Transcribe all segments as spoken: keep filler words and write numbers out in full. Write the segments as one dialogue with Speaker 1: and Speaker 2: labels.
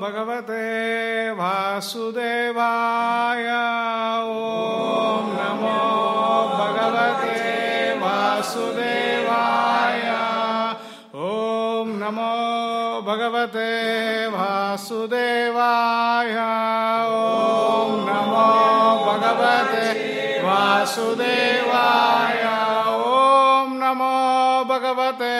Speaker 1: भगवते वासुदेवाय। ओम नमो भगवते वासुदेवाय। ओम नमो भगवते वासुदेवाय। ओम नमो भगवते वासुदेवाय। ओम नमो भगवते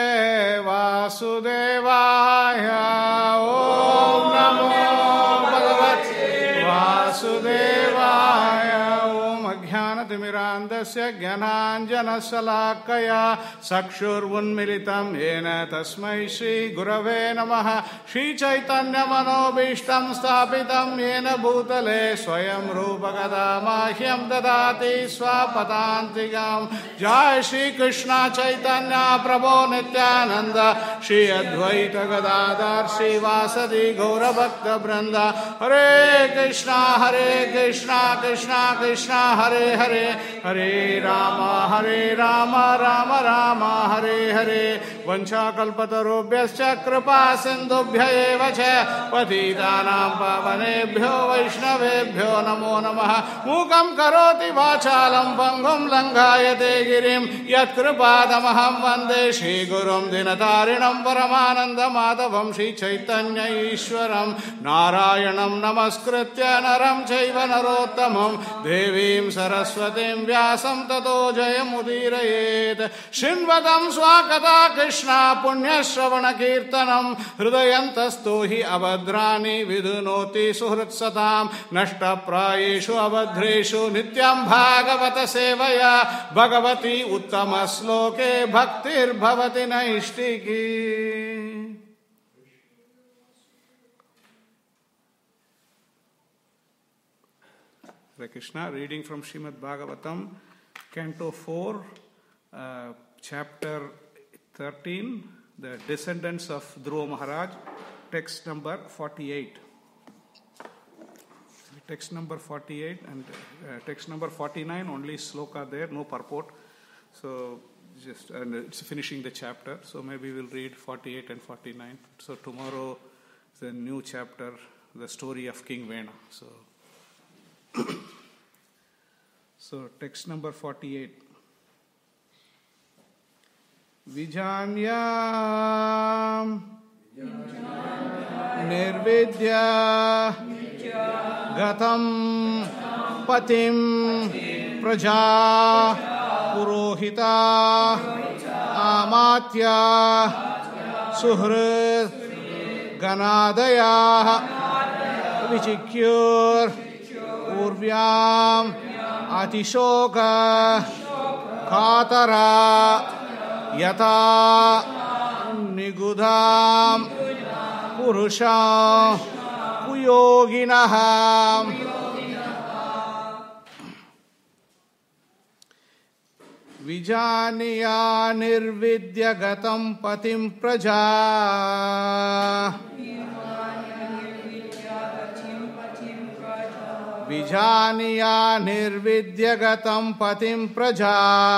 Speaker 1: वासुदेवाय। ओम नमो भगवते वासुदेवाय। ओम अज्ञानतिमिरान्धस्य ज्ञानाञ्जनशलाकया चक्षुरुन्मीलितं येन तस्मै श्रीगुरवे नमः। श्रीचैतन्यमनोभीष्टं स्थापितं येन भूतले स्वयं रूपकदा माह्यं ददाति स्वपदान्तिकं। जय श्री कृष्ण चैतन्य प्रभो नित्यानंद श्री अद्वैत गदाधर श्रीवासदि गौरभक्तवृंद। हरे कृष्णा हरे कृष्णा कृष्णा कृष्णा हरे हरे, हरे राम हरे राम राम राम हरे हरे। वंशाकल्पतरुभ्यश्च कृपा सिन्धुभ्य एव च पतितानां पावनेभ्यो वैष्णवेभ्यो नमो नमः। मूकं करोति वाचालं पङ्गुं लङ्घायते गिरिं यत्कृपादमहं वन्दे श्रीगुरुं दिनतारिणं परमानन्दमाधवं श्रीचैतन्य ईश्वरं। नारायणं नमस्कृत्य नरं चैव नरोत्तमं देवीं सरस्वतीं व्यासं ततो जयमुदीरयेत्। शृण्वतं स्वाकथा कृष्णा पुण्यश्रवणकीर्तनं हृदयन्तस्तो हि अभद्राणि विधुनोति सुहृत्सतां। नष्टप्रायेषु अभद्रेषु नित्यं भागवत सेवया Bhagwati उत्तमश्लोके भक्तिर्भवति नैष्टिकी। Hare Krishna. Reading from Srimad Bhagavatam, Canto four, uh, Chapter thirteen, the descendants of Dhruva Maharaj, text number forty-eight. Text number forty-eight and uh, text number forty-nine, only sloka there, no purport. So just, and it's finishing the chapter, so maybe we'll read forty-eight and forty-nine. So tomorrow is a new chapter, the story of King Vena. So so text number forty-eight. Vijanyam nirvidya gatam patim praja purohita amatya suhrit ganadaya vichikyur urvyam atishoka katara yata nigudham purusham kuyoginaham. Vijaniya nirvidya gatam patim praja Vijaniya nirvidya gatam patim praja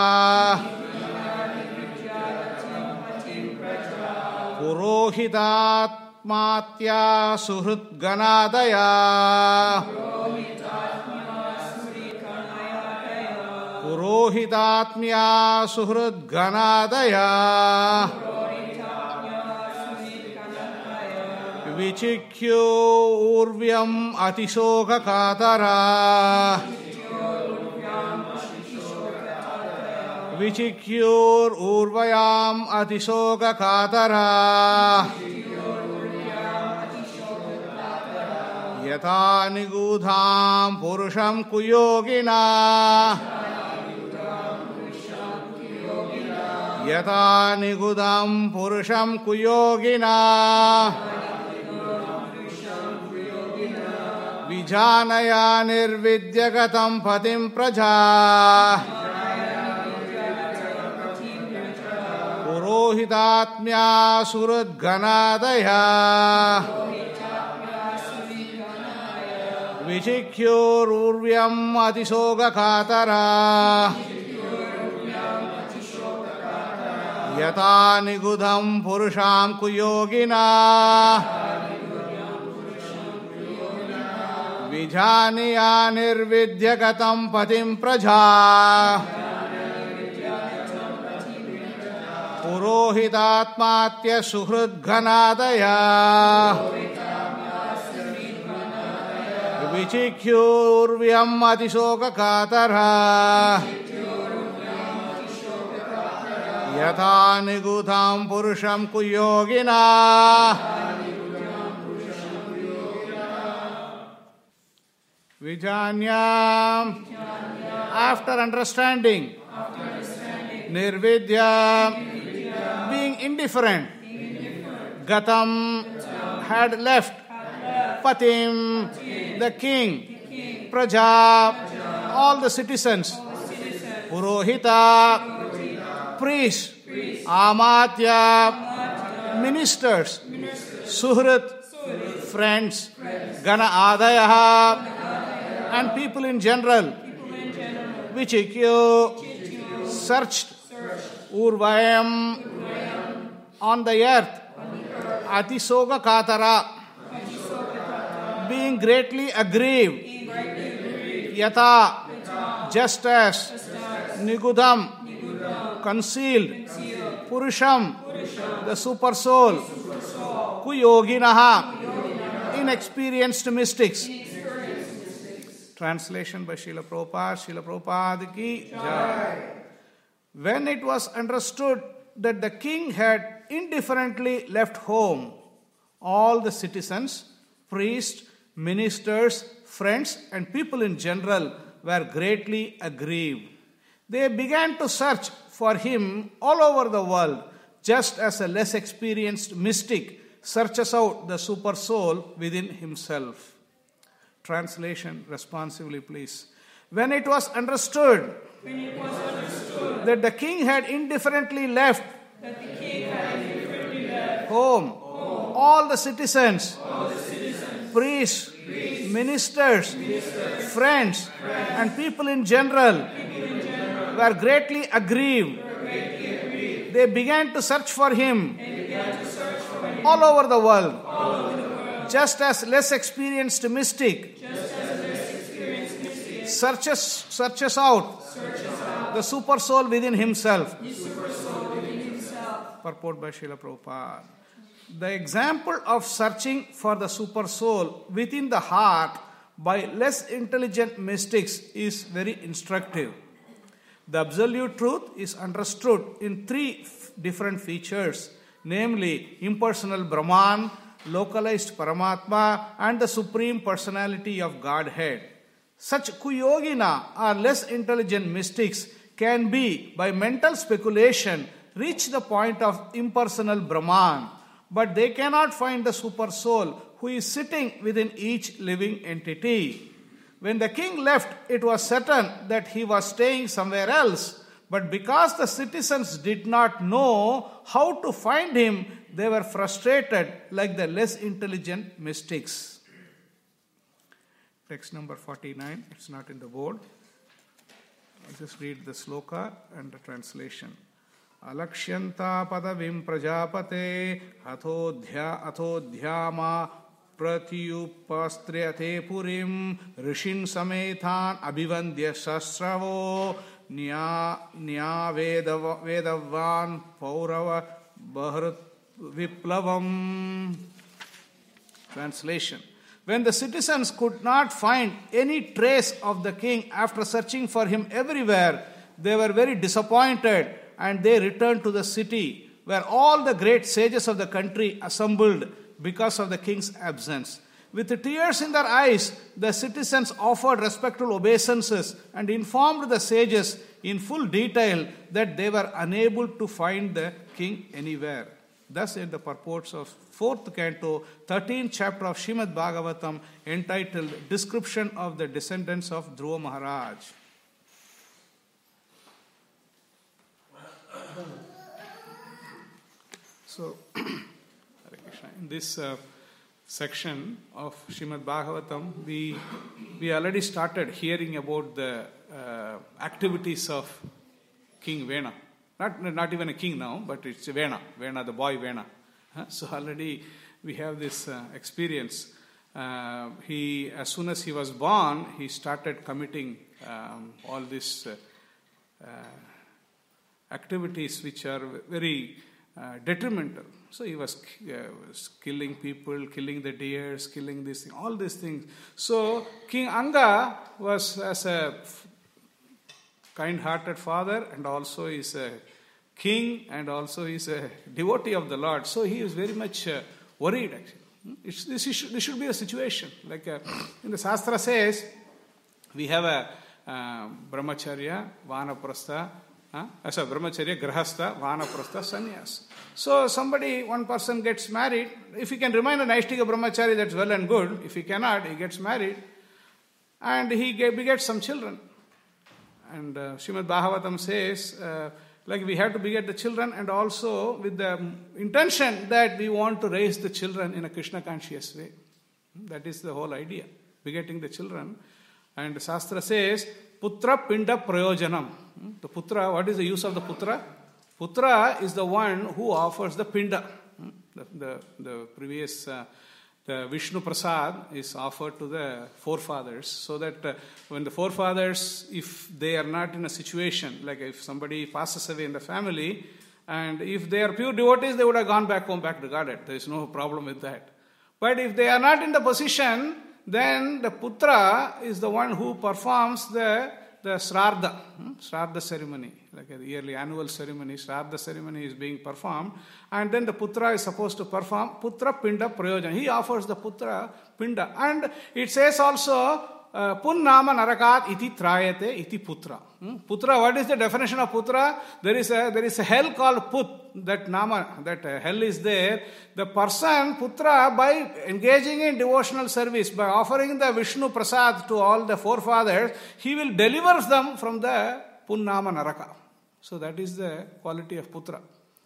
Speaker 1: Purohitatmatya suhrit ganadaya Purohitatmya suhrit ganadaya Vichikyo urvyam atishoka katara Vichikyur urvayam atishoka katara Yata nigudham purusham kuyogina Yata nigudham purusham kuyogina Vijanaya nirvidyagatam patim praja Purohitatmya surat ganadaya Vichikyur urvyam atishoka katara Yata nigudham purusham kuyogina
Speaker 2: Vijaniya nirvidyagatam patim praja Purohitatmatya suhridghanadaya Vichikyurvyam atishoka katara Yatha nigutham purusham kuyogina Vijanyam, after understanding, nirvidya, being indifferent, gatam, had left, patim, the king, praja, all the citizens, purohita, priest, amatya, ministers, suhrit, friends, gana adayaha, and people in general, Vichikyo, searched, Urvayam, on the earth, Atisoga Katara, being greatly aggrieved, Yata, just as, Nigudam, concealed, Purusham, the super soul, Kuyoginaha, inexperienced mystics. Translation by Srila Prabhupada, Srila Prabhupada ki jai. When it was understood that the king had indifferently left home, all the citizens, priests, ministers, friends, and people in general were greatly aggrieved. They began to search for him all over the world, just as a less experienced mystic searches out the super soul within himself. Translation responsively, please. When it was understood, it was understood that the king had indifferently left, that the king had indifferently left home, home, all the citizens, all the citizens priests, priests ministers, ministers friends, friends, and people in general, people in general were greatly aggrieved. Were greatly aggrieved. They began to search for him, to search for him all over the world. All over the world. Just as less experienced mystic, Just as less experienced mystic searches, searches, out searches out the super soul within himself. Super soul within himself. Purport by Srila Prabhupada. The example of searching for the super soul within the heart by less intelligent mystics is very instructive. The absolute truth is understood in three f- different features, namely impersonal Brahman, localized Paramatma, and the Supreme Personality of Godhead. Such kuyogina or less intelligent mystics can be, by mental speculation, reach the point of impersonal Brahman, but they cannot find the super soul who is sitting within each living entity. When the king left, it was certain that he was staying somewhere else, but because the citizens did not know how to find him, they were frustrated like the less intelligent mystics. Text number forty-nine, it's not in the board. I'll just read the sloka and the translation. Alakshanta padavim prajapate athodhya athodhyama pratyupastriyate purim rishin samethan abhivandya sasravo nya nya vedavan paurava bharat viplavam. Translation. When the citizens could not find any trace of the king after searching for him everywhere, they were very disappointed and they returned to the city where all the great sages of the country assembled because of the king's absence. With tears in their eyes, the citizens offered respectful obeisances and informed the sages in full detail that they were unable to find the king anywhere. Thus, in the purports of fourth canto, thirteenth chapter of Srimad Bhagavatam, entitled Description of the Descendants of Dhruva Maharaj. So, in this uh, section of Srimad Bhagavatam, we we already started hearing about the uh, activities of King Vena. Not, not even a king now, but it's Vena, Vena, the boy Vena. Huh? So already we have this uh, experience.
Speaker 1: uh, he, as soon as he was born, he started committing um, all these uh, uh, activities which are very uh, detrimental. So he was, uh, was killing people, killing the deers, killing these things, all these things. So King Anga was as a kind-hearted father, and also is a king, and also is a devotee of the Lord. So he is very much uh, worried actually. It's, this, should, this should be a situation. Like uh, in the Shastra says, we have a uh, brahmacharya, vanaprastha, uh, as a brahmacharya, grahastha, vanaprastha, sannyas. So somebody, one person gets married. If he can remain a Naishtika brahmachari, that's well and good. If he cannot, he gets married, and he begets some children. And uh, Srimad Bhagavatam says, uh, like we have to beget the children, and also with the intention that we want to raise the children in a Krishna conscious way. That is the whole idea, begetting the children. And the Shastra says, Putra Pinda Prayojanam. The Putra, what is the use of the Putra? Putra is the one who offers the Pinda. The, the, the previous... Uh, The Vishnu Prasad is offered to the forefathers, so that uh, when the forefathers, if they are not in a situation, like if somebody passes away in the family, and if they are pure devotees, they would have gone back home, back to Godhead. There is no problem with that. But if they are not in the position, then the Putra is the one who performs the, the Shraddha, hmm? Shraddha ceremony, like a yearly annual ceremony. Shraddha ceremony is being performed, and then the Putra is supposed to perform Putra Pinda Prayojan. He offers the Putra Pinda. And it says also, uh, Pun Nama Narakat iti trayate iti Putra. Hmm? Putra, what is the definition of Putra? There is a, there is a hell called Put, that Nama, that uh, hell is there. The person, Putra, by engaging in devotional service, by offering the Vishnu Prasad to all the forefathers, he will deliver them from the Pun Nama Naraka. So that is the quality of Putra.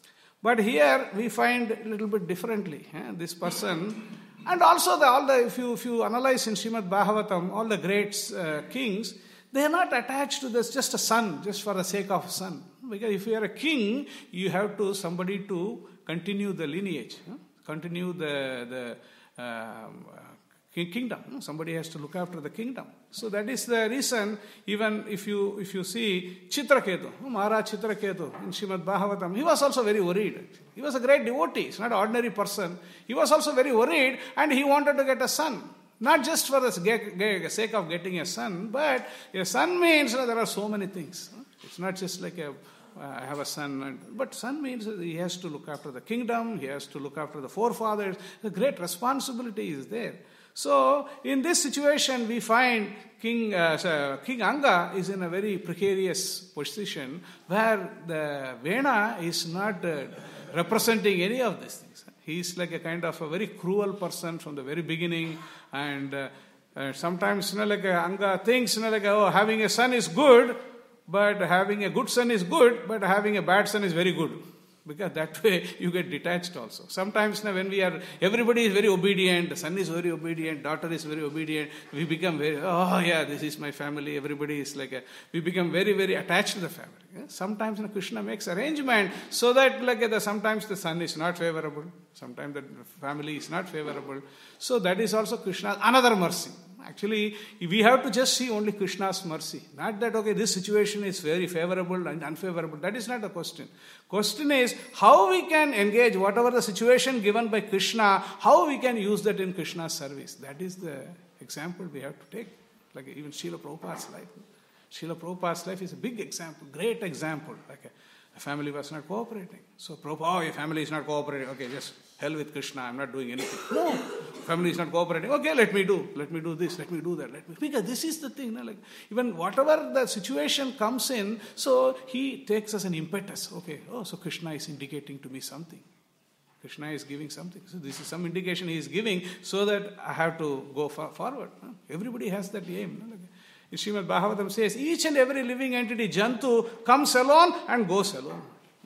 Speaker 1: But here we find a little bit differently. Eh? This person, and also the, all the if you if you analyze in Srimad Bhagavatam, all the great uh, kings, they are not attached to this just a son, just for the sake of a son. Because if you are a king, you have to somebody to continue the lineage, eh? continue the the um, kingdom. Somebody has to look after the kingdom. So that is the reason, even if you if you see Chitraketu, Maharaj Chitraketu in Srimad Bhagavatam, he was also very worried. He was a great devotee. He's not an ordinary person. He was also very worried, and he wanted to get a son. Not just for the sake of getting a son, but a son means you know, there are so many things. It's not just like a I have a son, but son means he has to look after the kingdom, he has to look after the forefathers. The great responsibility is there. So, in this situation, we find King uh, so King Anga is in a very precarious position where the Vena is not uh, representing any of these things. He is like a kind of a very cruel person from the very beginning, and uh, uh, sometimes, you know, like uh, Anga thinks, you know, like oh, having a son is good, but having a good son is good, but having a bad son is very good. Because that way you get detached also. Sometimes now when we are, everybody is very obedient, the son is very obedient, daughter is very obedient, we become very, oh yeah, this is my family, everybody is like a, we become very, very attached to the family. Yeah? Sometimes you know, Krishna makes arrangement so that like the, sometimes the son is not favorable, sometimes the family is not favorable. So that is also Krishna's another mercy. Actually, we have to just see only Krishna's mercy. Not that, okay, this situation is very favorable and unfavorable. That is not the question. Question is how we can engage whatever the situation given by Krishna, how we can use that in Krishna's service. That is the example we have to take. Like even Srila Prabhupada's life. Srila Prabhupada's life is a big example, great example. Like a, a family was not cooperating. So Prabhupada, oh, your family is not cooperating. Okay, just hell with Krishna, I'm not doing anything. No, family is not cooperating. Okay, let me do. Let me do this. Let me do that. Let me. Because this is the thing. No? Like even whatever the situation comes in, so he takes as an impetus. Okay, oh, so Krishna is indicating to me something. Krishna is giving something. So this is some indication he is giving so that I have to go far forward. No? Everybody has that aim. No? Like, Srimad Bhagavatam says, each and every living entity, Jantu, comes alone and goes alone.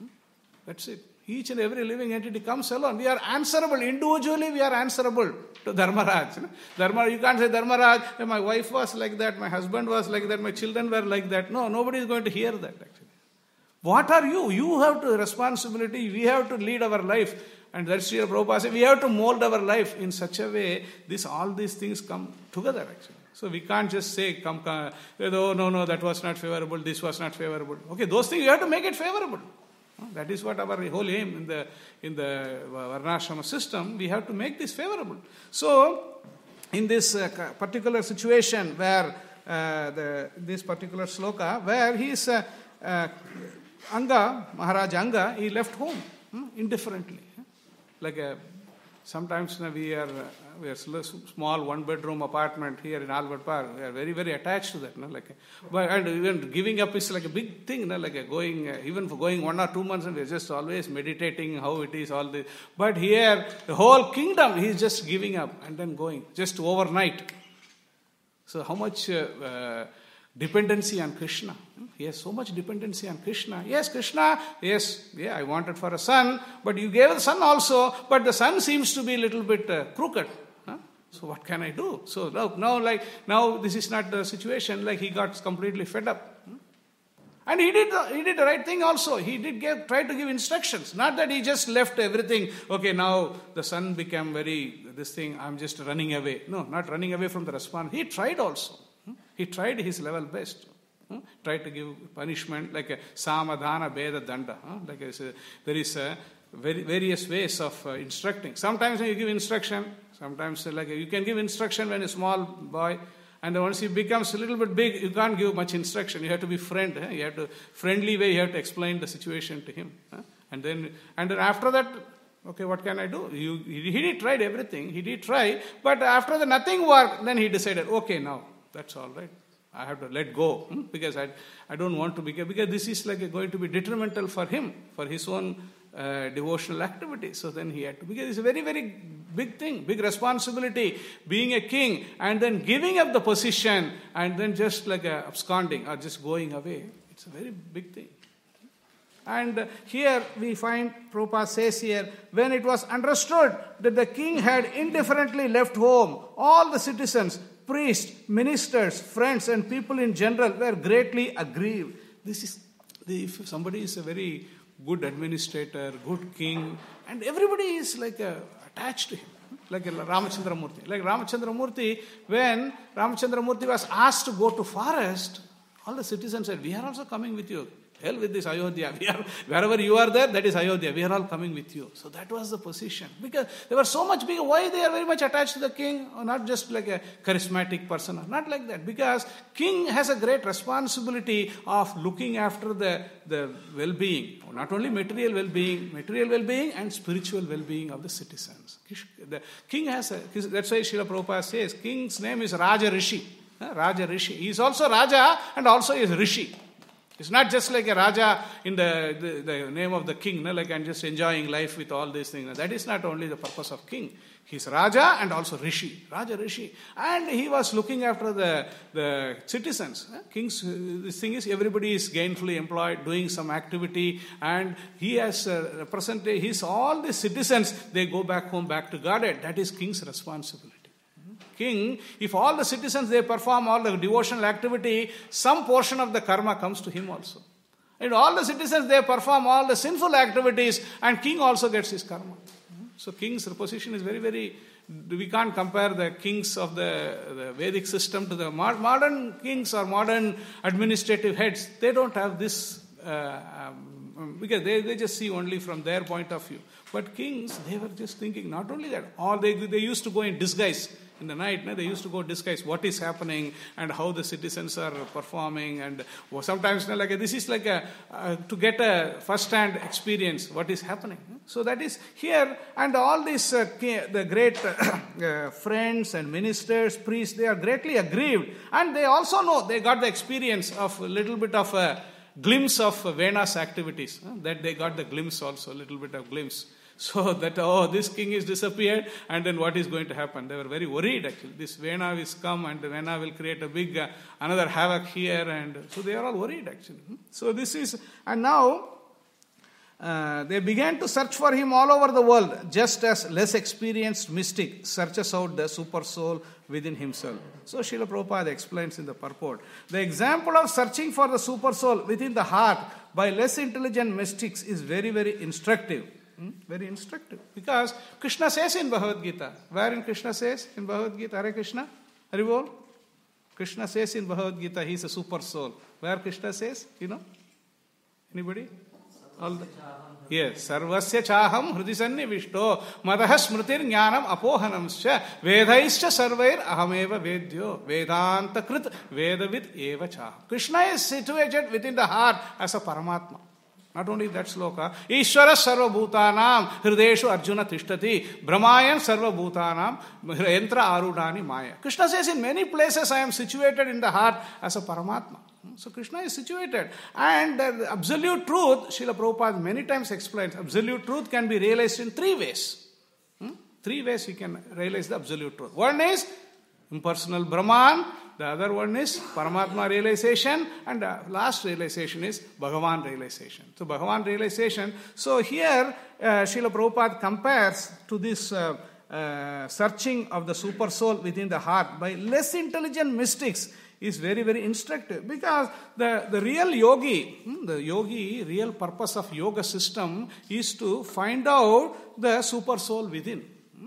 Speaker 1: That's it. Each and every living entity comes alone. We are answerable. Individually, we are answerable to Dharmaraj. You know? Dharma, you can't say, Dharmaraj, my wife was like that, my husband was like that, my children were like that. No, nobody is going to hear that actually.
Speaker 2: What are you? You have to responsibility. We have to lead our life. And that's Srila Prabhupada said, we have to mold our life in such a way, this all these things come together actually. So we can't just say, come, come, oh, no, no, that was not favorable, this was not favorable. Okay, those things you have to make it favorable. That is what our whole aim in the in the Varnashrama system. We have to make this favorable. So, in this uh, particular situation where uh, the this particular sloka, where he is uh, uh, Anga, Maharaj Anga, he left home hmm, indifferently. Like a, sometimes you know, we are uh, we are small one bedroom apartment here in Albert Park. We are very very attached to that. You know, like, a, but and even giving up is like a big thing. You know, like a going uh, even for going one or two months, and we are just always meditating how it is all this. But here the whole kingdom, he is just giving up and then going just overnight. So how much uh, uh, dependency on Krishna? He has so much dependency on Krishna. Yes, Krishna, yes, yeah, I wanted for a son, but you gave the son also, but the son seems to be a little bit uh, crooked. Huh? So what can I do? So now, now, like, now this is not the situation, like he got completely fed up. And he did the, he did the right thing also. He did give, try to give instructions. Not that he just left everything. Okay, now the son became very, this thing, I'm just running away. No, not running away from the response. He tried also. He tried his level best. Hmm? Tried to give punishment like a samadhana, beda, danda. Huh? Like a, there is a very, various ways of uh, instructing. Sometimes when you give instruction, sometimes uh, like a, you can give instruction when a small boy, and once he becomes a little bit big, you can't give much instruction. You have to be friend. Huh? You have to friendly way. You have to explain the situation to him, huh? and then and then after that. Okay, what can I do? You, he, he did tried everything. He did try, but after the nothing worked, then he decided, okay, now that's all right. I have to let go hmm? because I I don't want to be because this is like a, going to be detrimental for him for his own uh, devotional activity. So then he had to because it's a very very big thing, big responsibility, being a king and then giving up the position and then just like a absconding or just going away. It's a very big thing. And here we find Prabhupada says here, when it was understood that the king had indifferently left home, all the citizens, priests, ministers, friends, and people in general were greatly aggrieved. This is, if somebody is a very good administrator, good king, and everybody is like a, attached to him, like Ramachandra Murthy. Like Ramachandra Murthy, when Ramachandra Murthy was asked to go to forest, all the citizens said, we are also coming with you. Hell with this Ayodhya. We are, wherever you are there, that is Ayodhya. We are all coming with you. So that was the position. Because they were so much big. Why they are very much attached to the king? Or not just like a charismatic person. Not like that. Because king has a great responsibility of looking after the, the well-being. Not only material well-being, material well-being and spiritual well-being of the citizens. The king has a, that's why Srila Prabhupada says, king's name is Raja Rishi. Raja Rishi. He is also Raja and also is Rishi. It's not just like a Raja in the, the, the name of the king, no? Like I'm just enjoying life with all these things. That is not only the purpose of king. He's Raja and also Rishi. Raja Rishi. And he was looking after the, the citizens. Kings, this thing is everybody is gainfully employed, doing some activity, and he has uh, represented his all the citizens, they go back home, back to Godhead. That is king's responsibility. King, if all the citizens, they perform all the devotional activity, some portion of the karma comes to him also. And all the citizens, they perform all the sinful activities, and king also gets his karma. So king's position is very, very, we can't compare the kings of the, the Vedic system to the modern kings or modern administrative heads. They don't have this, uh, um, because they, they just see only from their point of view. But kings, they were just thinking, not only that, all they, they used to go in disguise. In the night, no, they used to go disguise what is happening and how the citizens are performing, and sometimes no, like a, this is like a uh, to get a first-hand experience what is happening. So that is here, and all these uh, the great uh, uh, friends and ministers, priests, they are greatly aggrieved, and they also know they got the experience of a little bit of a glimpse of Vena's activities. Huh? That they got the glimpse also, a little bit of glimpse. So that, oh, this king is disappeared, and then what is going to happen? They were very worried actually. This Vena will come, and the Vena will create a big, uh, another havoc here, and so they are all worried actually. So this is, and now, uh, they began to search for him all over the world, just as less experienced mystic searches out the super soul within himself. So Srila Prabhupada explains in the purport, the example of searching for the super soul within the heart by less intelligent mystics is very, very instructive. Hmm? Very instructive. Because Krishna says in Bhagavad Gita, wherein Krishna says in Bhagavad Gita, Hare Krishna, Haribol? Krishna says in Bhagavad Gita, he is a super soul. Where Krishna says, you know? Anybody? All the, yes, sarvasya chaham hrudi sannivishto madaha smritir jnanam apohanamscha vedaischa sarvair ahameva vedyo vedanta krit vedavid eva chaham. Krishna is situated within the heart as a Paramatma. Not only that sloka, Ishvara sarva bhutanam hrideshu arjuna tishtati brahmayan sarva bhutanam yantra arudani maya. Krishna says in many places I am situated in the heart as a Paramatma. So Krishna is situated. And the absolute truth, Srila Prabhupada many times explains, absolute truth can be realized in three ways. Hmm? Three ways you can realize the absolute truth. One is impersonal Brahman, the other one is Paramatma realization, and the last realization is Bhagavan realization. So Bhagavan realization, so here uh, Srila Prabhupada compares to this uh, uh, searching of the super soul within the heart by less intelligent mystics is very, very instructive, because the, the real yogi, the yogi, real purpose of yoga system is to find out the super soul within.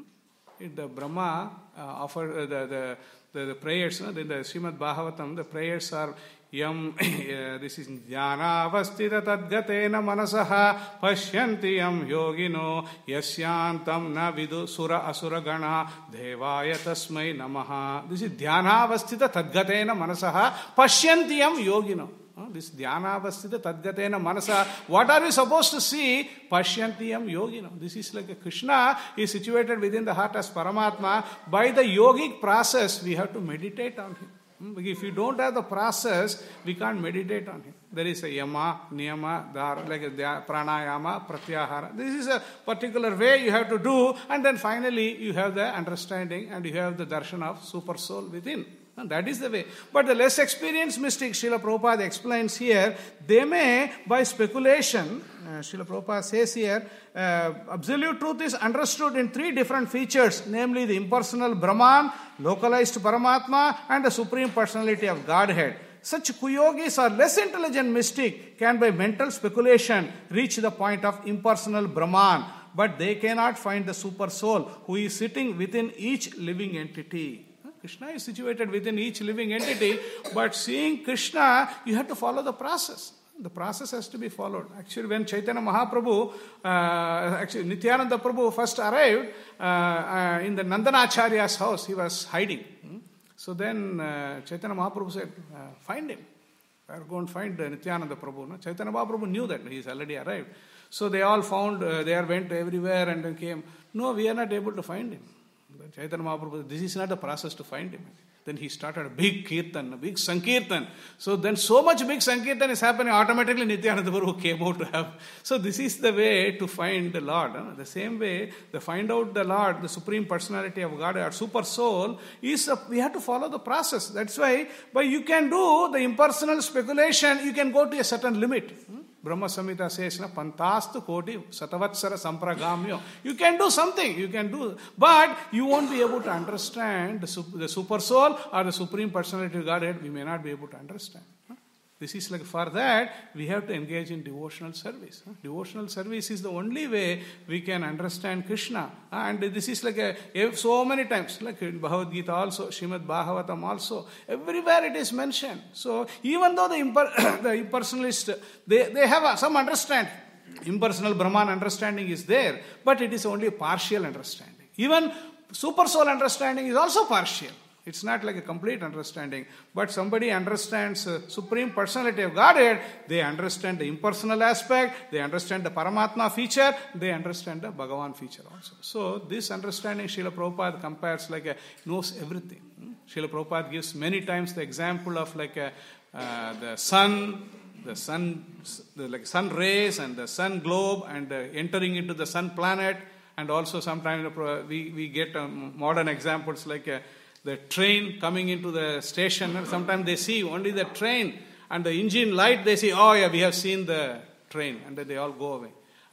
Speaker 2: The Brahma uh, offered uh, the, the, the, the prayers, uh, in the Srimad Bhagavatam, the prayers are Yam, uh, this is Jnana avastita tadgatena manasaha pashyanti yam yogino yasyantam na vidu sura asura gana devaya tasmai namaha. This is Dhyana avastita tadgatena manasaha pashyanti yam yogino. Uh, this Dhyana avastita tadgatena manasa. What are we supposed to see? Pashyanti yam yogino. This is like a Krishna is situated within the heart as Paramatma. By the yogic process, we have to meditate on him. If you don't have the process, we can't meditate on him. There is a yama, niyama, dhara, like a pranayama, pratyahara. This is a particular way you have to do, and then finally you have the understanding and you have the darshan of super soul within. And that is the way. But the less experienced mystics, Srila Prabhupada explains here, they may, by speculation, uh, Srila Prabhupada says here, uh, absolute truth is understood in three different features, namely the impersonal Brahman, localized Paramatma, and the Supreme Personality of Godhead. Such kuyogis or less intelligent mystic can by mental speculation reach the point of impersonal Brahman, but they cannot find the super soul who is sitting within each living entity. Krishna is situated within each living entity, but seeing Krishna, you have to follow the process. The process has to be followed. Actually, when Chaitanya Mahaprabhu, uh, actually Nityananda Prabhu first arrived uh, uh, in the Nandanacharya's house, he was hiding. Hmm? So then uh, Chaitanya Mahaprabhu said, uh, find him. Go and find uh, Nityananda Prabhu. No? Chaitanya Mahaprabhu knew that he is already arrived. So they all found, uh, they went everywhere and then came. No, we are not able to find him. Chaitanya Mahaprabhu, this is not a process to find him. Then he started a big kirtan, a big sankirtan. So then so much big sankirtan is happening, automatically Nityananda Prabhu came out to have. So this is the way to find the Lord. Huh? The same way, to find out the Lord, the Supreme Personality of God, our super soul, is a, we have to follow the process. That's why, but you can do the impersonal speculation, you can go to a certain limit. Hmm? Brahma Samhita says, Pantastu Koti Satavatsara Sampragamyo. You can do something, you can do, but you won't be able to understand the, the super soul or the Supreme Personality of Godhead. We may not be able to understand. This is like, for that, we have to engage in devotional service. Devotional service is the only way we can understand Krishna. And this is like a, so many times, like in Bhagavad Gita also, Srimad Bhagavatam also, everywhere it is mentioned. So even though the, imper- the impersonalist, they, they have some understanding. Impersonal Brahman understanding is there, but it is only a partial understanding. Even super soul understanding is also partial. It's not like a complete understanding, but somebody understands uh, Supreme Personality of Godhead, they understand the impersonal aspect, they understand the Paramatma feature, they understand the Bhagavan feature also. So this understanding, Srila Prabhupada compares like a knows everything. Hmm? Srila Prabhupada gives many times the example of like a, uh, the sun, the sun, the like sun rays and the sun globe and uh, entering into the sun planet, and also sometimes we, we get um, modern examples like a, the train coming into the station, and sometimes they see only the train and the engine light, they see, oh yeah, we have seen the train, and then they all go away.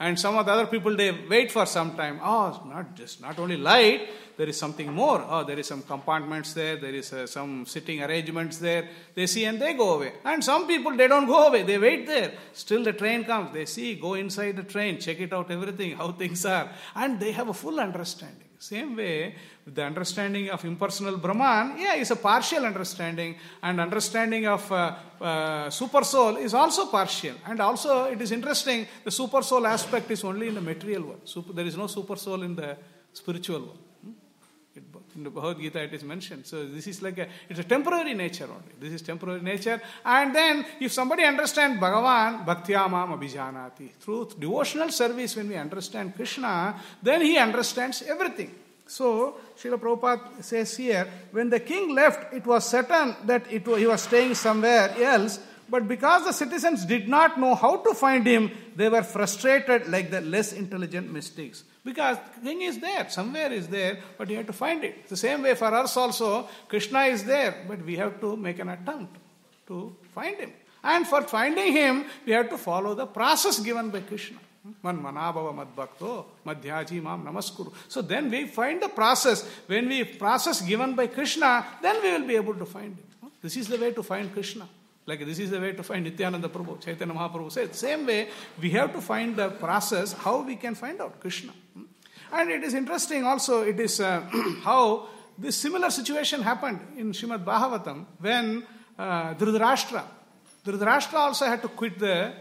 Speaker 2: And some of the other people, they wait for some time. Oh, not just, not only light, there is something more. Oh, there is some compartments there, there is uh, some sitting arrangements there. They see and they go away. And some people, they don't go away, they wait there. Still the train comes, they see, go inside the train, check it out, everything, how things are. And they have a full understanding. Same way, with the understanding of impersonal Brahman, yeah, it's a partial understanding, and understanding of uh, uh, super soul is also partial. And also, it is interesting, the super soul aspect is only in the material world. Super, there is no super soul in the spiritual world. It, in the Bhagavad Gita, it is mentioned. So this is like a, it's a temporary nature only. This is temporary nature. And then, if somebody understands Bhagavan, Bhaktyamam Abhijanati, through devotional service, when we understand Krishna, then he understands everything. So, Srila Prabhupada says here, when the king left, it was certain that it was, he was staying somewhere else, but because the citizens did not know how to find him, they were frustrated like the less intelligent mystics. Because the king is there, somewhere is there, but you have to find it. The same way for us also, Krishna is there, but we have to make an attempt to find him. And for finding him, we have to follow the process given by Krishna. Man manabhava madbhakto madhyaji mam namaskuru. So then we find the process. When we process given by Krishna, then we will be able to find him. This is the way to find Krishna. Like this is the way to find Nityananda Prabhu. Chaitanya Mahaprabhu said, same way, we have to find the process, how we can find out Krishna. And it is interesting also, it is uh, how this similar situation happened in Srimad Bhagavatam when uh, Dhritarashtra, Dhritarashtra also had to quit the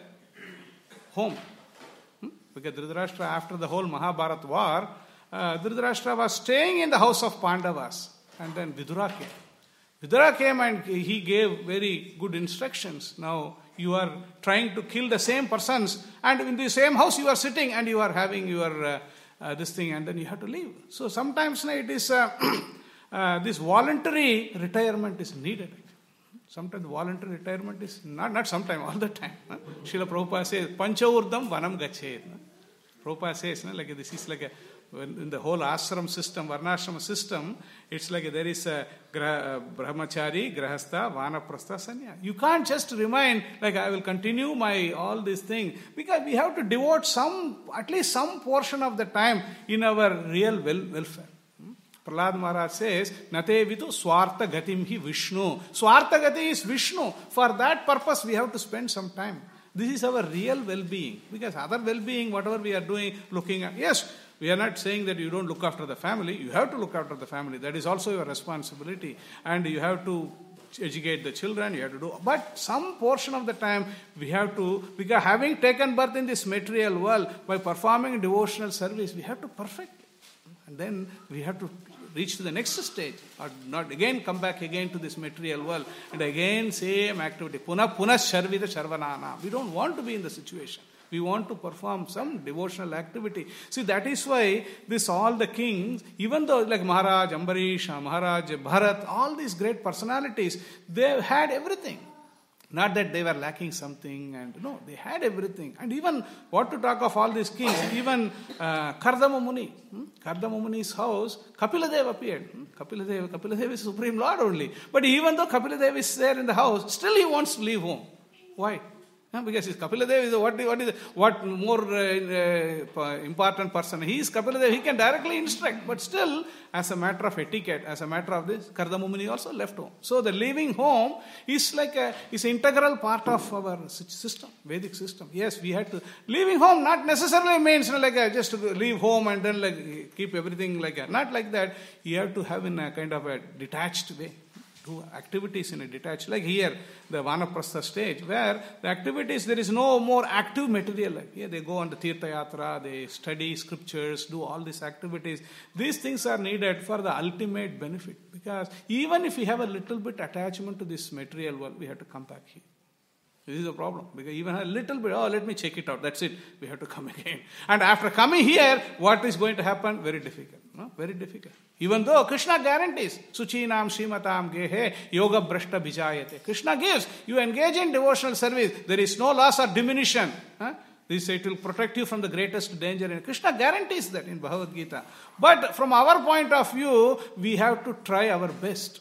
Speaker 2: home. Hmm? Because Dhritarashtra, after the whole Mahabharata war, uh, Dhritarashtra was staying in the house of Pandavas. And then Vidura came. Vidura came and he gave very good instructions. Now, you are trying to kill the same persons, and in the same house you are sitting and you are having your uh, uh, this thing, and then you have to leave. So sometimes it is uh, uh, this voluntary retirement is needed. Sometimes voluntary retirement is not, not sometimes, all the time. Huh? Srila Prabhupada says, Pancha urdam vanam gachet. Prabhupada says, no, like this is like a, in the whole ashram system, varnashrama system, it's like there is a gra, brahmachari, grahastha, vanaprastha, sanya. You can't just remain like I will continue my all these things, because we have to devote some, at least some portion of the time in our real wel- welfare. Prahlad Maharaj says, Nate vidu swartha gatim hi Vishnu. Swartha gati is Vishnu. For that purpose, we have to spend some time. This is our real well-being. Because other well-being, whatever we are doing, looking at, yes, we are not saying that you don't look after the family. You have to look after the family. That is also your responsibility. And you have to educate the children, you have to do. But some portion of the time, we have to, because having taken birth in this material world, by performing devotional service, we have to perfect it. And then we have to reach to the next stage, or not again come back again to this material world, and again same activity. Puna puna sharvida sharvanana. We don't want to be in the situation. We want to perform some devotional activity. See, that is why this all the kings, even though like Maharaj Ambarish, Maharaj Bharat, all these great personalities, they had everything. Not that they were lacking something, and no, they had everything. And even, what to talk of all these kings, even uh, Kardama Muni, hmm? Kardama Muni's house, Kapiladeva appeared. Hmm? Kapiladeva, Kapiladeva is Supreme Lord only. But even though Kapiladeva is there in the house, still he wants to leave home. Why? Huh? Because Kapiladeva is what, what is what more uh, uh, important person. He is Kapiladeva, he can directly instruct, but still, as a matter of etiquette, as a matter of this, Kardama Muni also left home. So the leaving home is like a is an integral part of our system, Vedic system. Yes, we had to leaving home not necessarily means you know, like a, just to leave home and then like keep everything like a, not like that. You have to have in a kind of a detached way. Do activities in a detached, like here, the Vanaprastha stage, where the activities, there is no more active material life. Here they go on the Tirtha Yatra, they study scriptures, do all these activities. These things are needed for the ultimate benefit. Because even if we have a little bit attachment to this material world, we have to come back here. This is a problem. Because even a little bit, oh, let me check it out. That's it. We have to come again. And after coming here, what is going to happen? Very difficult. No? Very difficult. Even though Krishna guarantees, Suchinam Srimatam Gehe Yoga Brashta Bijayate. Krishna gives. You engage in devotional service. There is no loss or diminution. Huh? This it will protect you from the greatest danger. And Krishna guarantees that in Bhagavad Gita. But from our point of view, we have to try our best.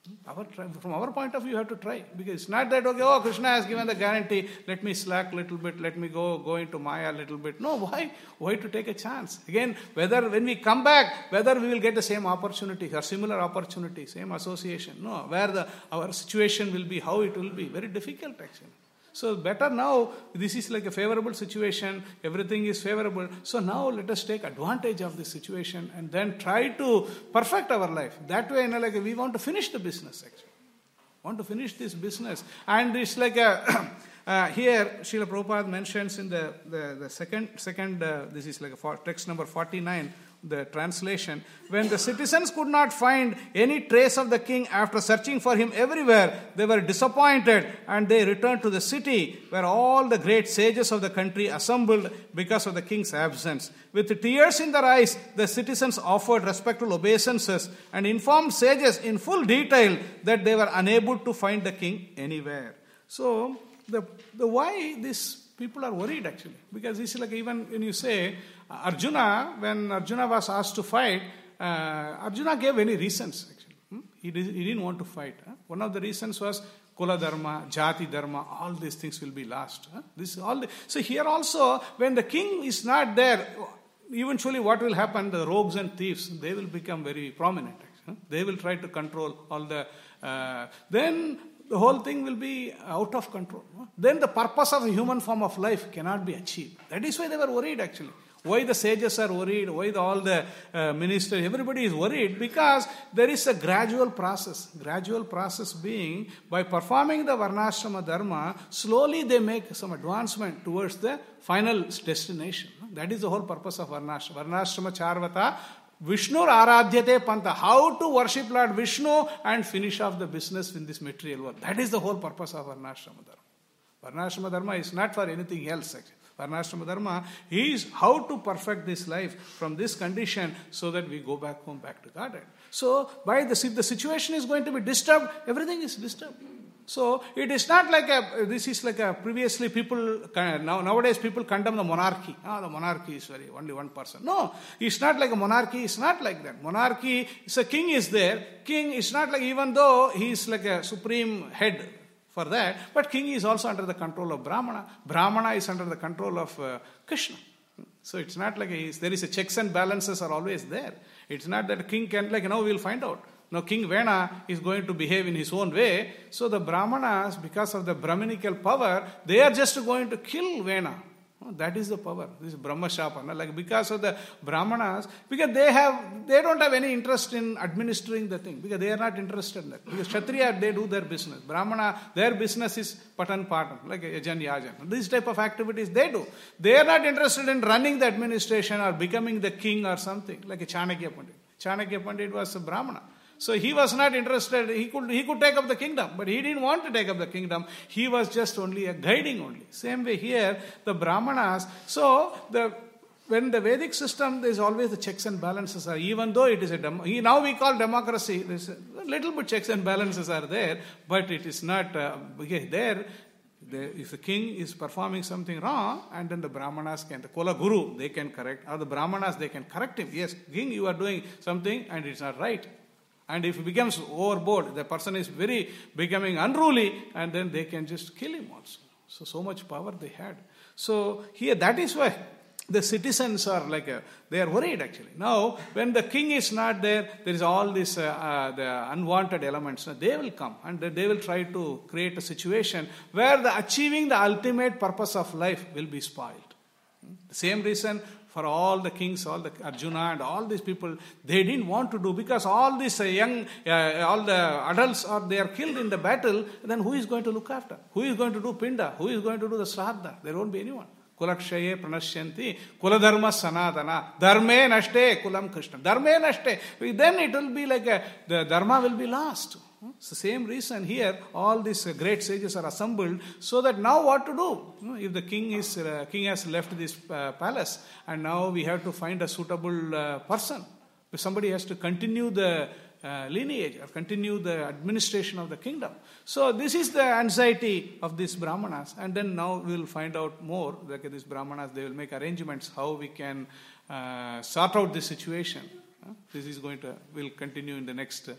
Speaker 2: Our, from our point of view, you have to try. Because it's not that, okay, oh, Krishna has given the guarantee, let me slack a little bit, let me go go into Maya a little bit. No, why? Why to take a chance? Again, whether when we come back, whether we will get the same opportunity or similar opportunity, same association. No, where the our situation will be, how it will be. Very difficult actually. So better now, this is like a favorable situation, everything is favorable. So now let us take advantage of this situation and then try to perfect our life. That way, you know, like we want to finish the business actually. Want to finish this business. And it's like a, uh, here, Srila Prabhupada mentions in the, the, the second, second uh, this is like a for, text number forty-nine, the translation, when the citizens could not find any trace of the king after searching for him everywhere, they were disappointed and they returned to the city where all the great sages of the country assembled because of the king's absence. With tears in their eyes, the citizens offered respectful obeisances and informed sages in full detail that they were unable to find the king anywhere. So, the, the why this people are worried actually, because it's like even when you say uh, Arjuna, when Arjuna was asked to fight, uh, Arjuna gave any reasons actually. Hmm? He, did, he didn't want to fight. Huh? One of the reasons was Kula Dharma, Jati Dharma, all these things will be lost. Huh? This all the, so here also, when the king is not there, eventually what will happen? The rogues and thieves, they will become very prominent. Actually. They will try to control all the, uh, then the whole thing will be out of control. Then the purpose of a human form of life cannot be achieved. That is why they were worried actually. Why the sages are worried, why the, all the uh, ministers, everybody is worried, because there is a gradual process. Gradual process being, by performing the Varnashrama Dharma, slowly they make some advancement towards the final destination. That is the whole purpose of Varnashrama. Varnashrama Charvata, Vishnu Aradhyate Panta, how to worship Lord Vishnu and finish off the business in this material world. That is the whole purpose of Varnashrama Dharma. Varnashrama Dharma is not for anything else actually. Varnashrama Dharma is how to perfect this life from this condition so that we go back home, back to Godhead. So, by the, if the situation is going to be disturbed, everything is disturbed. So, it is not like a, this is like a, previously people, now nowadays people condemn the monarchy. Ah, the monarchy is very, only one person. No, it's not like a monarchy, it's not like that. Monarchy, is a king is there. King is not like, even though he is like a supreme head for that, but king is also under the control of Brahmana. Brahmana is under the control of uh, Krishna. So it's not like a, there is a checks and balances are always there. It's not that a king can, like, now we'll find out. Now King Vena is going to behave in his own way. So the Brahmanas, because of the Brahminical power, they are just going to kill Vena. That is the power. This is Brahma Shapa. Like because of the Brahmanas, because they have, they don't have any interest in administering the thing, because they are not interested in that. Because Kshatriya, they do their business. Brahmana, their business is patan patan, like yajan yajan. These type of activities they do. They are not interested in running the administration or becoming the king or something, like a Chanakya Pandit. Chanakya Pandit was a Brahmana. So he was not interested. He could he could take up the kingdom, but he didn't want to take up the kingdom. He was just only a guiding only. Same way here, the Brahmanas. So the when the Vedic system, there is always the checks and balances are. Even though it is a dem- now we call democracy, there's a little bit checks and balances are there, but it is not uh, there. The, if the king is performing something wrong, and then the Brahmanas can, the Kola Guru, they can correct, or the Brahmanas, they can correct him. Yes, king, you are doing something and it's not right. And if it becomes overboard, the person is very becoming unruly, and then they can just kill him also. So, so much power they had. So, here, that is why the citizens are like, a, they are worried actually. Now, when the king is not there, there is all these uh, uh, the unwanted elements. Now, they will come and they will try to create a situation where the achieving the ultimate purpose of life will be spoiled. The same reason for all the kings, all the Arjuna and all these people, they didn't want to do, because all these uh, young, uh, all the adults are, they are killed in the battle, then who is going to look after? Who is going to do Pinda? Who is going to do the Shraddha? There won't be anyone. Kulakshaye pranashyanti kuladharma sanatana dharme nashte kulam krishna. Dharme nashte. Then it will be like a, the dharma will be lost. It's the same reason here, all these great sages are assembled, so that now what to do? If the king is uh, king has left this uh, palace, and now we have to find a suitable uh, person. If somebody has to continue the uh, lineage or continue the administration of the kingdom. So this is the anxiety of these Brahmanas, and then now we will find out more. Like these Brahmanas, they will make arrangements how we can uh, sort out this situation. Uh, this is going to will continue in the next. Uh,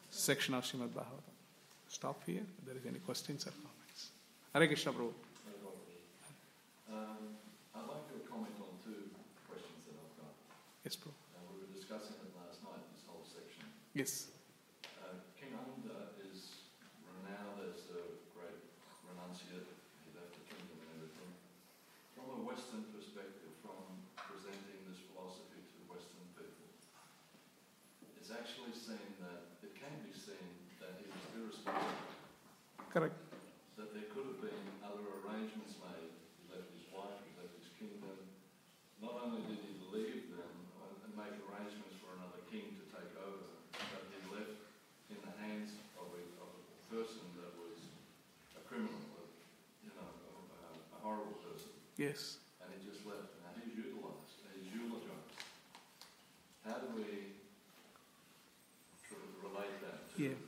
Speaker 1: section of Srimad Bhagavatam. Stop here. If there is any questions or comments. Hare Krishna, Prabhu.
Speaker 3: Um, I'd like to comment on two questions that I've got.
Speaker 1: Yes, Prabhu.
Speaker 3: Uh, we were discussing it last night, this whole section.
Speaker 1: Yes.
Speaker 3: Uh, King Anga is renowned as a great renunciate. He left the kingdom and everything. From a Western perspective, from presenting this philosophy to Western people, it's actually seen that, it can be seen that he was irresponsible.
Speaker 1: Correct.
Speaker 3: That there could have been other arrangements made. He left his wife, he left his kingdom. Not only did he leave them and make arrangements for another king to take over, but he left in the hands of a, of a person that was a criminal, a, you know, a, a horrible person.
Speaker 1: Yes.
Speaker 3: And he just left. Now he's utilised, he's eulogized. How do we sort of relate that to
Speaker 1: Yeah.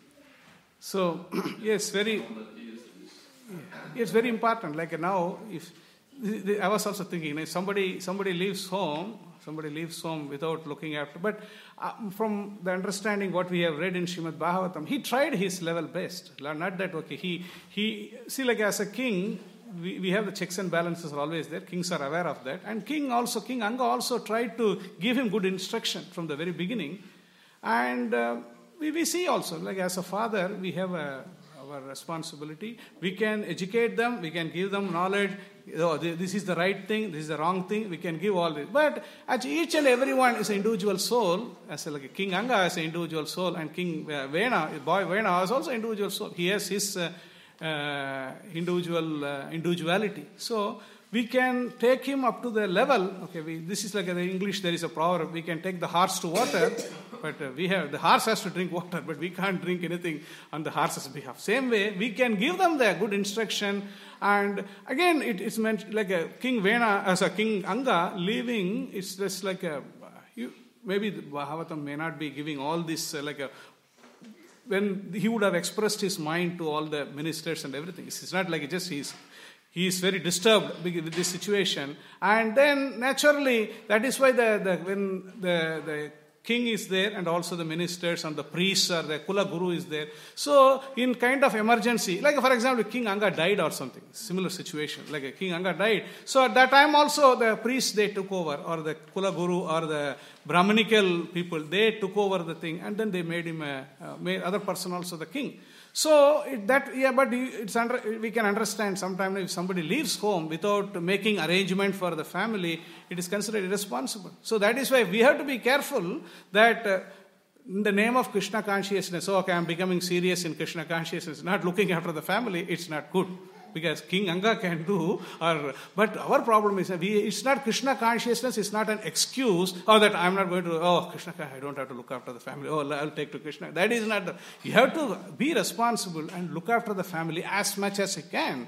Speaker 1: So, yes, very.
Speaker 3: someone that is this?
Speaker 1: Yeah. It's very important. Like now, if I was also thinking, if somebody somebody leaves home, somebody leaves home without looking after. But uh, from the understanding what we have read in Srimad Bhagavatam, he tried his level best. Not that okay. He he see like as a king, we, we have the checks and balances are always there. Kings are aware of that, and king also King Anga also tried to give him good instruction from the very beginning, and. Uh, We, we see also, like as a father, we have a, our responsibility. We can educate them, we can give them knowledge. Oh, this is the right thing, this is the wrong thing. We can give all this. But as each and everyone is an individual soul, as a, like a King Anga is an individual soul, and King Vena, boy Vena is also an individual soul. He has his uh, uh, individual uh, individuality. So we can take him up to the level. Okay, we, this is like in English. There is a proverb: we can take the horse to water. But uh, we have, the horse has to drink water, but we can't drink anything on the horse's behalf. Same way, we can give them the good instruction. And again, it is meant like a King Vena, as a King Anga leaving, it's just like a, you, maybe the Bhagavatam may not be giving all this uh, like a, when he would have expressed his mind to all the ministers and everything. It's not like just he's, he is very disturbed with this situation. And then naturally, that is why the, the when the, the king is there, and also the ministers and the priests or the Kula Guru is there. So in kind of emergency, like for example, King Anga died or something, similar situation, like a King Anga died. So at that time also the priests, they took over, or the Kula Guru or the Brahmanical people, they took over the thing, and then they made him a, uh, made other person also the king. So it, that, yeah, but it's under, we can understand sometimes if somebody leaves home without making arrangement for the family, it is considered irresponsible. So that is why we have to be careful that uh, in the name of Krishna consciousness, oh, okay, I'm becoming serious in Krishna consciousness, not looking after the family, it's not good. Because King Anga can do, or but our problem is that we, it's not Krishna consciousness, it's not an excuse, or that I'm not going to, oh, Krishna, I don't have to look after the family, oh, I'll take to Krishna. That is not, the, you have to be responsible and look after the family as much as you can.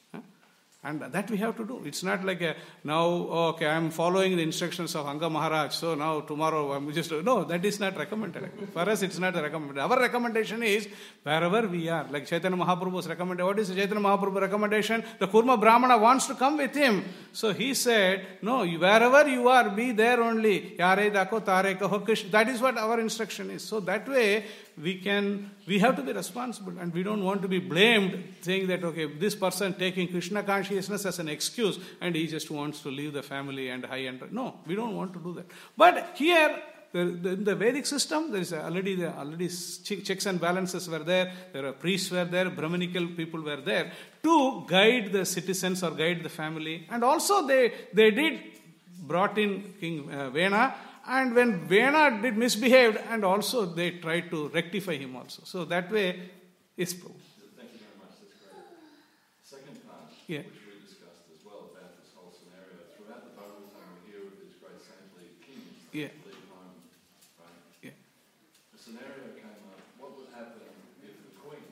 Speaker 1: And that we have to do. It's not like a, now, oh, okay, I'm following the instructions of Anga Maharaj, so now tomorrow I'm just, no, that is not recommended. For us, it's not a recommendation. Our recommendation is wherever we are. Like Chaitanya Mahaprabhu's recommendation. What is the Chaitanya Mahaprabhu recommendation? The Kurma Brahmana wants to come with him. So he said, no, wherever you are, be there only. Yare dako tare kaho Krishna. That is what our instruction is. So that way, we can, we have to be responsible, and we don't want to be blamed saying that, okay, this person taking Krishna consciousness as an excuse and he just wants to leave the family and high end. No, we don't want to do that. But here, the, the, in the Vedic system, there is already, the, already checks and balances were there, there are priests were there, Brahmanical people were there to guide the citizens or guide the family. And also they, they did brought in King uh, Vena. And when Vena did misbehave, and also they tried to rectify him also. So that way, it's proved.
Speaker 3: Thank you very much. That's great. Second part,
Speaker 1: yeah.
Speaker 3: which we discussed as well about this whole scenario. Throughout the Bhagavatam, we hear of these great saintly kings that
Speaker 1: yeah.
Speaker 3: leave home, right?
Speaker 1: Yeah.
Speaker 3: The scenario came up, what would happen if the queen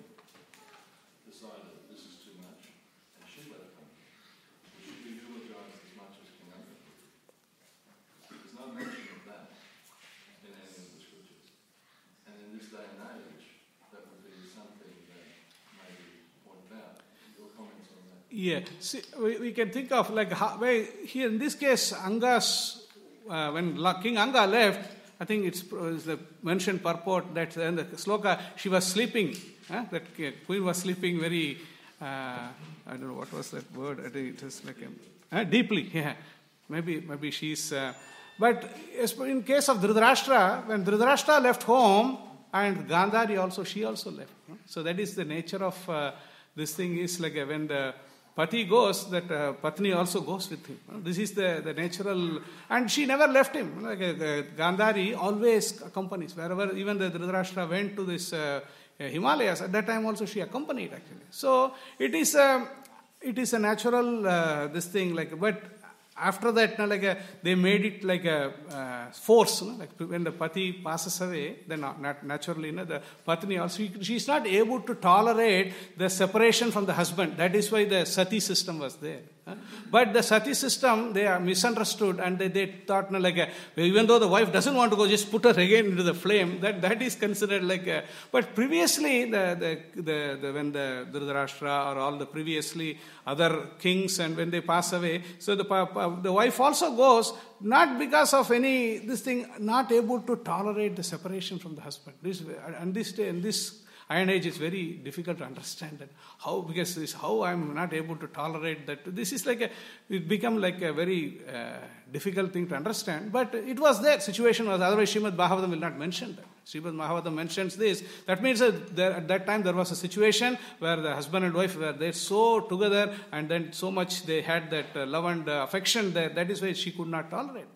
Speaker 3: decided this is too much and she left home? Would she be eulogized as much as King Anga? There's no mention of that in any of the scriptures. And in this day and age, that would be something that may be pointed out. Your comments on that?
Speaker 1: Yeah, see, we, we can think of like how, where here in this case, Anga's, uh, when King Anga left,
Speaker 2: I think it's, it's the mentioned purport that in the sloka she was sleeping. Huh? That queen was sleeping very, uh, I don't know what was that word. I think it was like a, uh, deeply. Yeah, maybe maybe she's. Uh, but in case of Dhritarashtra, when Dhritarashtra left home, and Gandhari also, she also left. No? So that is the nature of uh, this thing. Is like a, when the Pati goes, that uh, Patni also goes with him. This is the, the natural, and she never left him. Like uh, Gandhari always accompanies wherever. Even the Dhritarashtra went to this uh, Himalayas. At that time also she accompanied actually. So it is a it is a natural uh, this thing like. But after that, no, like a, they made it like a uh, force. No? Like when the Pati passes away, then not naturally, no, the Patni also, she is not able to tolerate the separation from the husband. That is why the Sati system was there. Huh? But the Sati system, they are misunderstood, and they, they thought, no, like a, even though the wife doesn't want to go, just put her again into the flame. That that is considered like a. But previously, the the, the, the when the Dhritarashtra or all the previously other kings, and when they pass away, so the the wife also goes, not because of any this thing, not able to tolerate the separation from the husband. This and this day and this iron age is very difficult to understand that how, because this how I'm not able to tolerate that. This is like a, it become like a very uh, difficult thing to understand. But it was there, situation was, otherwise Srimad Bhagavatam will not mention that. Srimad Bhagavatam mentions this. That means that there, at that time there was a situation where the husband and wife were there so together, and then so much they had that uh, love and uh, affection there. That is why she could not tolerate that.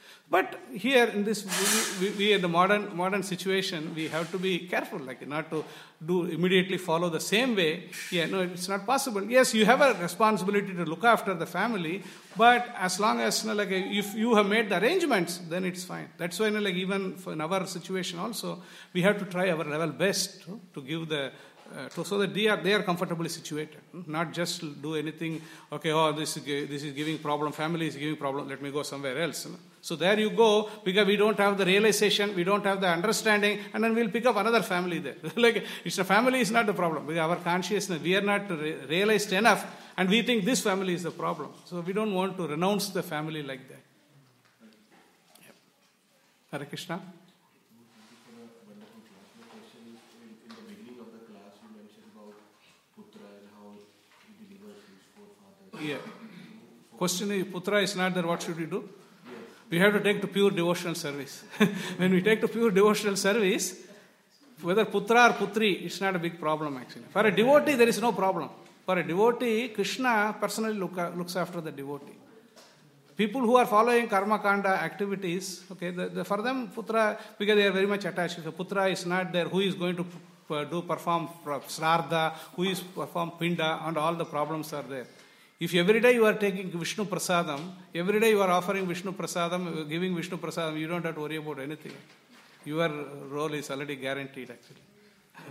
Speaker 2: But here in this, we, we, we in the modern modern situation, we have to be careful, like not to do immediately follow the same way. Yeah, no, it's not possible. Yes, you have a responsibility to look after the family, but as long as, you know, like if you have made the arrangements, then it's fine. That's why, you know, like even for in our situation also, we have to try our level best to, to give the. Uh, to, so that they are they are comfortably situated, not just do anything. Okay, oh this is this is giving problem. Family is giving problem. Let me go somewhere else. You know? So there you go, because we don't have the realization, we don't have the understanding, and then we'll pick up another family there. Like it's a family is not the problem. Because our consciousness, we are not re- realized enough, and we think this family is the problem. So we don't want to renounce the family like that. Yep. Hare Krishna. Yeah. Question is, Putra is not there, what should we do? Yes. We have to take to pure devotional service. When we take to pure devotional service, whether Putra or Putri, it's not a big problem actually. For a devotee, there is no problem. For a devotee, Krishna personally look, looks after the devotee. People who are following karma kanda activities, okay, the, the, for them, Putra, because they are very much attached. If a Putra is not there, who is going to uh, do perform Sraddha, who is perform Pinda, and all the problems are there. If every day you are taking Vishnu Prasadam, every day you are offering Vishnu Prasadam, giving Vishnu Prasadam, you don't have to worry about anything. Your role is already guaranteed actually.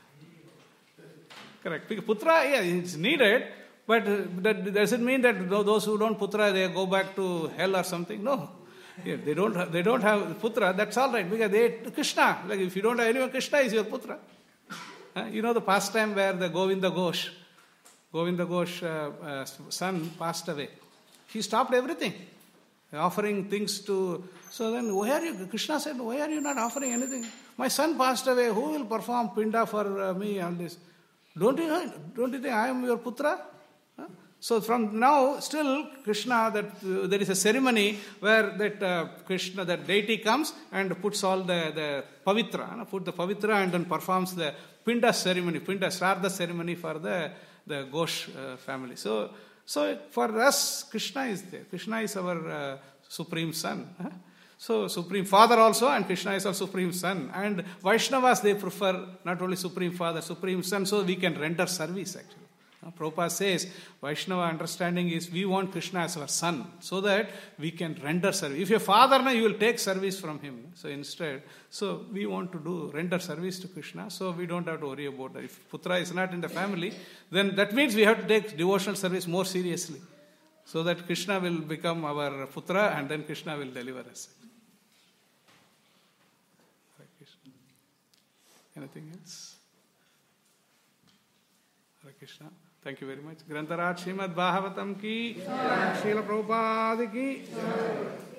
Speaker 2: Correct. Because Putra, yeah, it's needed, but that doesn't mean that those who don't Putra, they go back to hell or something. No. Yeah, they don't have, they don't have Putra, that's all right, because they, Krishna, like if you don't have anyone, Krishna is your Putra. Uh, you know the pastime where the Govinda Ghosh, Govinda Ghosh uh, uh, son passed away. He stopped everything, offering things to. So then, why are you? Krishna said, "Why are you not offering anything? My son passed away. Who will perform pinda for uh, me on this? Don't you? Don't you think I am your putra?" Huh? So from now, still Krishna, that uh, there is a ceremony where that uh, Krishna, that deity comes and puts all the the pavitra, uh, put the pavitra and then performs the pinda ceremony, pinda Sraddha ceremony for the. the Ghosh uh, family. So, so for us, Krishna is there. Krishna is our uh, supreme son. Huh? So, supreme father also, and Krishna is our supreme son. And Vaishnavas, they prefer not only supreme father, supreme son, so we can render service actually. Uh, Prabhupada says, Vaishnava understanding is we want Krishna as our son, so that we can render service. If your father, na, you will take service from him. So instead, so we want to do render service to Krishna, so we don't have to worry about that. If Putra is not in the family, then that means we have to take devotional service more seriously, so that Krishna will become our Putra, and then Krishna will deliver us. Anything else? Hare Krishna. Thank you very much. Grantharaj Srimad Bhagavatam ki, Srila Prabhupada ki.